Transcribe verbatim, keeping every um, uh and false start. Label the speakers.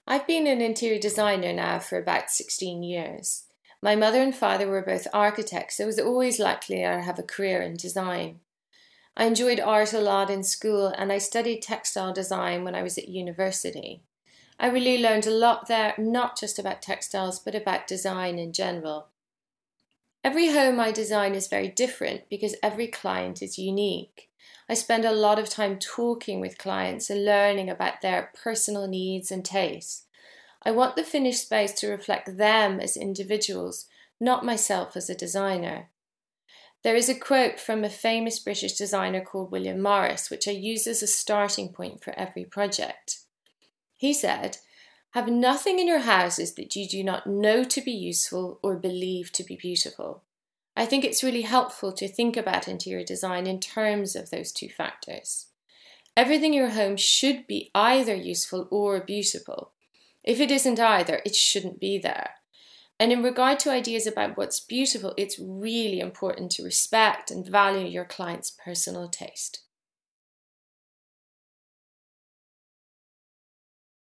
Speaker 1: I've been an interior designer now for about sixteen years. My mother and father were both architects, so it was always likely I'd have a career in design. I enjoyed art a lot in school and I studied textile design when I was at university. I really learned a lot there, not just about textiles, but about design in general. Every home I design is very different because every client is unique. I spend a lot of time talking with clients and learning about their personal needs and tastes. I want the finished space to reflect them as individuals, not myself as a designer. There is a quote from a famous British designer called William Morris, which I use as a starting point for every project. He said, "Have nothing in your houses that you do not know to be useful or believe to be beautiful." I think it's really helpful to think about interior design in terms of those two factors. Everything in your home should be either useful or beautiful. If it isn't either, it shouldn't be there. And in regard to ideas about what's beautiful, it's really important to respect and value your client's personal taste.